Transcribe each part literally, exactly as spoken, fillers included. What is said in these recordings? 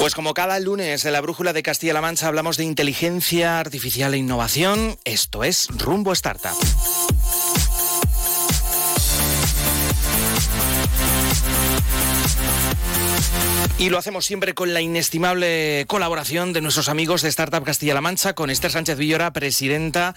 Pues como cada lunes en la Brújula de Castilla-La Mancha hablamos de inteligencia artificial e innovación, esto es Rumbo Startup. Y lo hacemos siempre con la inestimable colaboración de nuestros amigos de Startup Castilla-La Mancha, con Esther Sánchez Villora, presidenta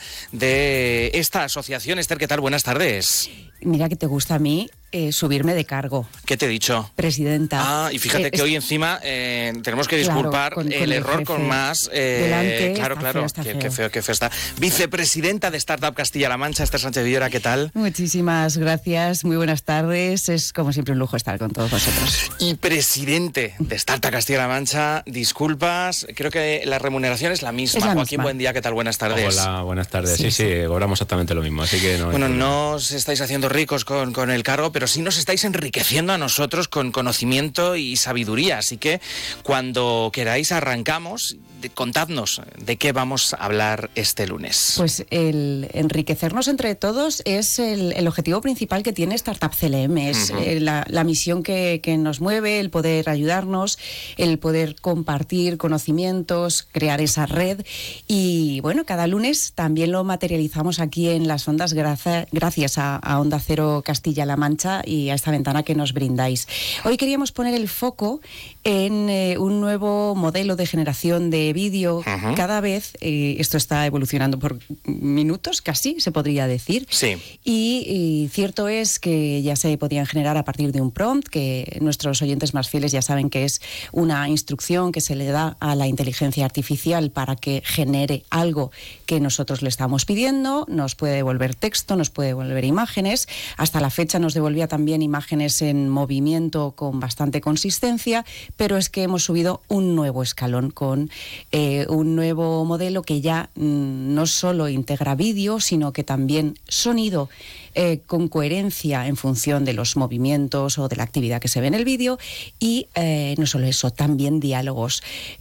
de esta asociación. Esther, ¿qué tal? Buenas tardes. Mira que te gusta a mí eh, subirme de cargo. ¿Qué te he dicho? Presidenta. Ah, y fíjate eh, que es... hoy encima eh, tenemos que disculpar claro, con, el con error el con más. Eh, delante, claro, está claro. Feo, está qué, feo. qué feo, qué feo está. Vicepresidenta de Startup Castilla-La Mancha, Esther Sánchez Villora, ¿qué tal? Muchísimas gracias, muy buenas tardes. Es como siempre un lujo estar con todos vosotros. Y presidente de Startup Castilla-La Mancha, disculpas, creo que la remuneración es la misma. Es la Joaquín, misma. Buen día, ¿qué tal? Buenas tardes. Hola, buenas tardes. Sí, Sí, sí, sí, cobramos exactamente lo mismo, así que no. Bueno, no os estáis haciendo ricos con, con el cargo, pero sí nos estáis enriqueciendo a nosotros con conocimiento y sabiduría. Así que cuando queráis arrancamos. De, contadnos de qué vamos a hablar este lunes. Pues el enriquecernos entre todos es el, el objetivo principal que tiene Startup C L M. Es uh-huh. eh, la, la misión que, que nos mueve, el poder ayudarnos, el poder compartir conocimientos, crear esa red. Y bueno, cada lunes también lo materializamos aquí en las ondas gracias, gracias a, a Onda Cero Castilla-La Mancha y a esta ventana que nos brindáis. Hoy queríamos poner el foco en eh, un nuevo modelo de generación de vídeo. Uh-huh. Cada vez eh, esto está evolucionando por minutos, casi se podría decir. Sí. Y, y cierto es que ya se podían generar a partir de un prompt, que nuestros oyentes más fieles ya saben que es una instrucción que se le da a la inteligencia artificial para que genere algo que nosotros le estamos pidiendo. Nos puede devolver texto, nos puede devolver imágenes. Hasta la fecha nos devolvía también imágenes en movimiento con bastante consistencia, pero es que hemos subido un nuevo escalón con Eh, un nuevo modelo que ya mm, no solo integra vídeo, sino que también sonido eh, con coherencia en función de los movimientos o de la actividad que se ve en el vídeo y eh, no solo eso, también diálogos.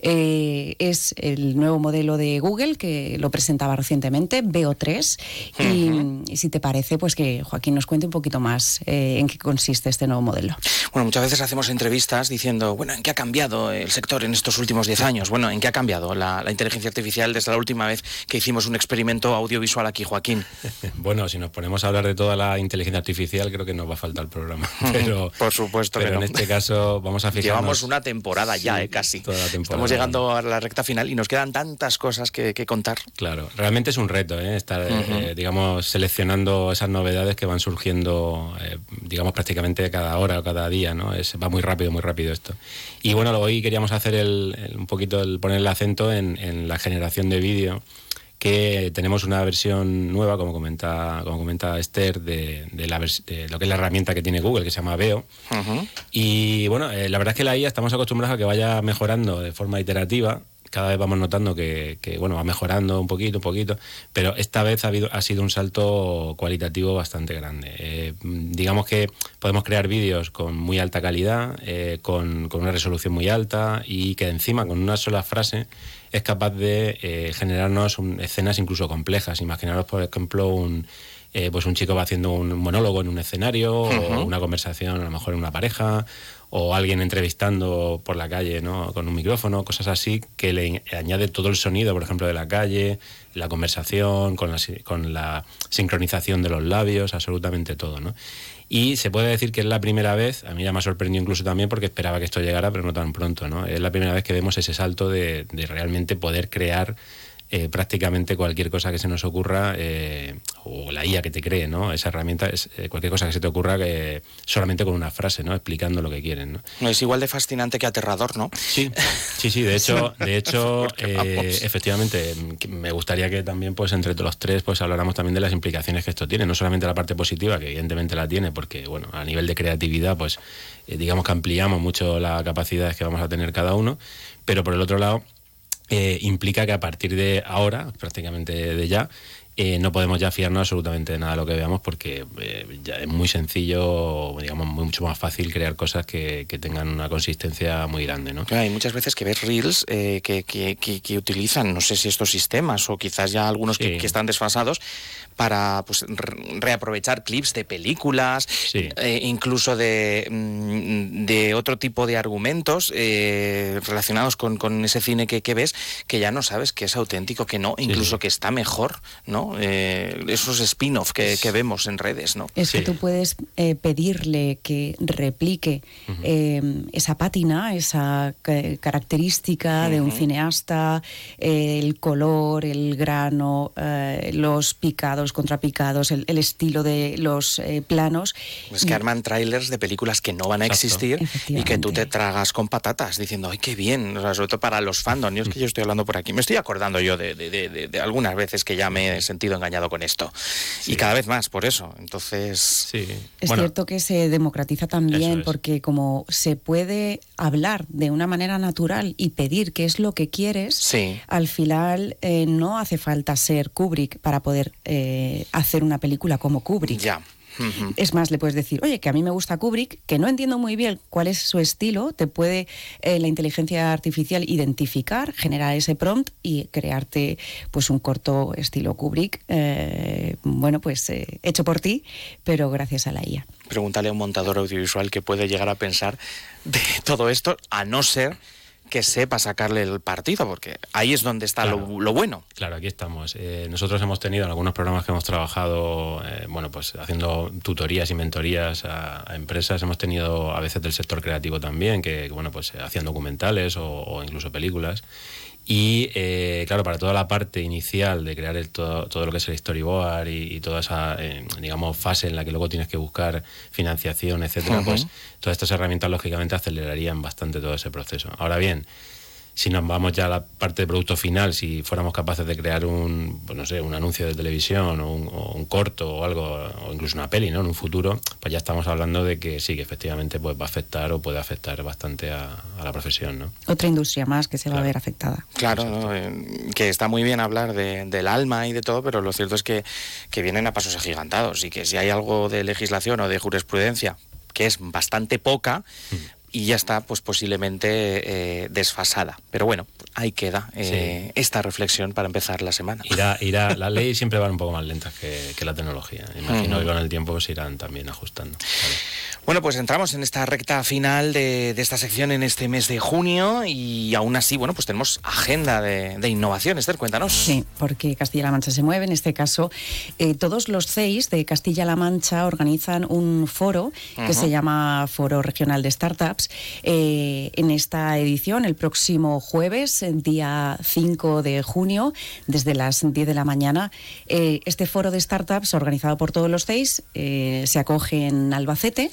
Eh, es el nuevo modelo de Google que lo presentaba recientemente, Veo tres, uh-huh. y, y si te parece, pues que Joaquín nos cuente un poquito más eh, en qué consiste este nuevo modelo. Bueno, muchas veces hacemos entrevistas diciendo, bueno, ¿en qué ha cambiado el sector en estos últimos diez años? Bueno, ¿en qué ha cambiado la, la inteligencia artificial desde la última vez que hicimos un experimento audiovisual aquí, Joaquín? Bueno, si nos ponemos a hablar de toda la inteligencia artificial, creo que nos va a faltar el programa. Pero, por supuesto pero que no. en este caso vamos a fijarnos. Llevamos una temporada ya, sí, eh, casi. Toda la temporada. Estamos llegando a la recta final y nos quedan tantas cosas que, que contar. Claro, realmente es un reto, ¿eh? Estar, uh-huh. eh, digamos, seleccionando esas novedades que van surgiendo, eh, digamos, prácticamente cada hora o cada día, ¿no? Es, va muy rápido, muy rápido esto. Y bueno, hoy queríamos hacer el, el, un poquito el poner el acento en, en la generación de vídeo, que tenemos una versión nueva, como comenta, como comenta Esther, de, de, la vers- de lo que es la herramienta que tiene Google, que se llama Veo. Uh-huh. Y bueno, eh, la verdad es que la I A estamos acostumbrados a que vaya mejorando de forma iterativa. Cada vez vamos notando que, que bueno, va mejorando un poquito, un poquito, pero esta vez ha, habido, ha sido un salto cualitativo bastante grande. Eh, digamos que podemos crear vídeos con muy alta calidad, eh, con, con una resolución muy alta y que encima con una sola frase es capaz de eh, generarnos un, escenas incluso complejas. Imaginaros, por ejemplo, un... Eh, pues un chico va haciendo un monólogo en un escenario, uh-huh. o una conversación a lo mejor en una pareja, o alguien entrevistando por la calle, ¿no? Con un micrófono, cosas así, que le añade todo el sonido, por ejemplo, de la calle, la conversación, con la, con la sincronización de los labios, absolutamente todo, ¿no? Y se puede decir que es la primera vez, a mí ya me ha sorprendido incluso también porque esperaba que esto llegara, pero no tan pronto, ¿no? Es la primera vez que vemos ese salto de, de realmente poder crear Eh, prácticamente cualquier cosa que se nos ocurra, eh, o la I A que te cree, ¿no? Esa herramienta es eh, cualquier cosa que se te ocurra que solamente con una frase, ¿no? Explicando lo que quieren, ¿no? No es igual de fascinante que aterrador, ¿no? Sí, sí, sí. De hecho, de hecho, eh, efectivamente, me gustaría que también, pues, entre los tres, pues, habláramos también de las implicaciones que esto tiene, no solamente la parte positiva, que evidentemente la tiene, porque, bueno, a nivel de creatividad, pues, eh, digamos que ampliamos mucho las capacidades que vamos a tener cada uno, pero por el otro lado, Eh, implica que a partir de ahora, prácticamente de ya, eh, no podemos ya fiarnos absolutamente de nada de lo que veamos porque eh, ya es muy sencillo, digamos, muy, mucho más fácil crear cosas que, que tengan una consistencia muy grande, ¿no? Claro, hay muchas veces que ves reels eh, que, que, que, que utilizan, no sé si estos sistemas o quizás ya algunos sí. que, que están desfasados, para pues, re reaprovechar clips de películas, sí. eh, incluso de, de otro tipo de argumentos eh, relacionados con, con ese cine que, que ves, que ya no sabes que es auténtico, que no, incluso sí. que está mejor, ¿no? Eh, esos spin-off que, que vemos en redes, ¿no? Es sí. que tú puedes eh, pedirle que replique uh-huh. eh, esa pátina, esa característica uh-huh. de un cineasta, eh, el color, el grano, eh, los picados, contrapicados, el, el estilo de los eh, planos. Es que arman trailers de películas que no van a existir y que tú te tragas con patatas diciendo, ¡ay, qué bien! O sea, sobre todo para los fandom. Yo es que yo estoy hablando por aquí. Me estoy acordando yo de, de, de, de, de algunas veces que ya me he sentido engañado con esto. Sí. Y cada vez más por eso. Entonces... Sí. Es bueno, cierto que se democratiza también es. porque como se puede hablar de una manera natural y pedir qué es lo que quieres, sí. al final eh, no hace falta ser Kubrick para poder eh, hacer una película como Kubrick. Ya. Uh-huh. Es más, le puedes decir, oye, que a mí me gusta Kubrick, que no entiendo muy bien cuál es su estilo, te puede eh, la inteligencia artificial identificar, generar ese prompt y crearte pues un corto estilo Kubrick, eh, bueno, pues eh, hecho por ti, pero gracias a la I A. Pregúntale a un montador audiovisual que puede llegar a pensar de todo esto, a no ser que sepa sacarle el partido, porque ahí es donde está claro, lo, lo bueno. Claro, aquí estamos. Eh, nosotros hemos tenido en algunos programas que hemos trabajado, eh, bueno, pues haciendo tutorías y mentorías a, a empresas, hemos tenido a veces del sector creativo también, que, bueno, pues hacían documentales o, o incluso películas. Y eh, claro, para toda la parte inicial de crear el, todo, todo lo que es el storyboard y, y toda esa, eh, digamos, fase en la que luego tienes que buscar financiación, etcétera, uh-huh. pues todas estas herramientas lógicamente acelerarían bastante todo ese proceso. Ahora bien, si nos vamos ya a la parte de producto final, si fuéramos capaces de crear un, pues no sé, un anuncio de televisión o un, o un corto o algo, o incluso una peli, ¿no? En un futuro, pues ya estamos hablando de que sí, que efectivamente pues, va a afectar o puede afectar bastante a, a la profesión, ¿no? Otra industria más que se claro. va a ver afectada. Claro, ¿no? eh, que está muy bien hablar de, del alma y de todo, pero lo cierto es que, que vienen a pasos agigantados y que si hay algo de legislación o de jurisprudencia que es bastante poca, mm. y ya está, pues posiblemente eh, desfasada. Pero bueno, ahí queda eh, sí. esta reflexión para empezar la semana. Irá, irá, la ley siempre va un poco más lenta que, que la tecnología. Imagino uh-huh. que con el tiempo se irán también ajustando. Claro. Bueno, pues entramos en esta recta final de, de esta sección en este mes de junio y aún así, bueno, pues tenemos agenda de, de innovación. Esther, cuéntanos. Sí, porque Castilla-La Mancha se mueve. En este caso, eh, todos los C E Is de Castilla-La Mancha organizan un foro uh-huh. que se llama Foro Regional de Startups. Eh, en esta edición, el próximo jueves, día cinco de junio, desde las diez de la mañana, eh, este foro de startups organizado por todos los C E Is eh, se acoge en Albacete.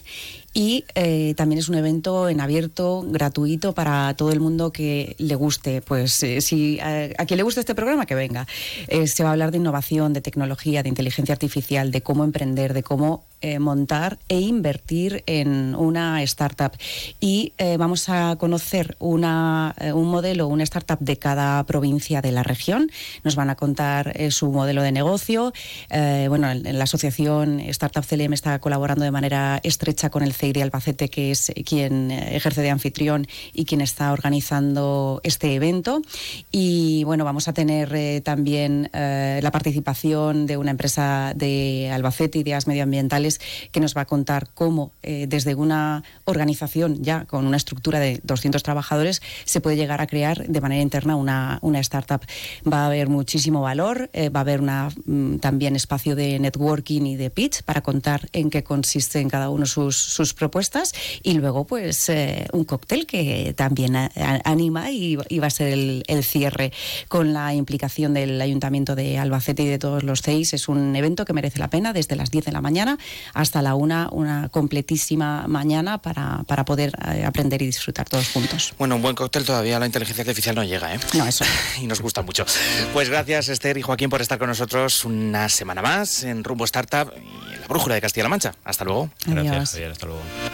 Y eh, también es un evento en abierto, gratuito para todo el mundo que le guste. Pues eh, si a, a quien le guste este programa, que venga. Eh, se va a hablar de innovación, de tecnología, de inteligencia artificial, de cómo emprender, de cómo eh, montar e invertir en una startup. Y eh, vamos a conocer una, eh, un modelo, una startup de cada provincia de la región. Nos van a contar eh, su modelo de negocio. Eh, bueno, en, en la asociación Startup C L M está colaborando de manera estrecha con el C E I de Albacete, que es quien ejerce de anfitrión y quien está organizando este evento. Y bueno, vamos a tener eh, también eh, la participación de una empresa de Albacete, Ideas Medioambientales, que nos va a contar cómo eh, desde una organización ya con una estructura de doscientos trabajadores se puede llegar a crear de manera interna una, una startup. Va a haber muchísimo valor, eh, va a haber una, mm, también espacio de networking y de pitch para contar en qué consiste en cada uno sus, sus propuestas, y luego pues eh, un cóctel que también a, a, anima y, y va a ser el, el cierre con la implicación del Ayuntamiento de Albacete y de todos los C E Is. Es un evento que merece la pena desde las diez de la mañana hasta la una, una completísima mañana para, para poder eh, aprender y disfrutar todos juntos. Bueno, un buen cóctel todavía la inteligencia artificial no llega, ¿eh? No, eso. Y nos gusta mucho. Pues gracias, Esther y Joaquín, por estar con nosotros una semana más en Rumbo Startup y en la Brújula de Castilla-La Mancha. Hasta luego. Gracias, Javier. Hasta luego.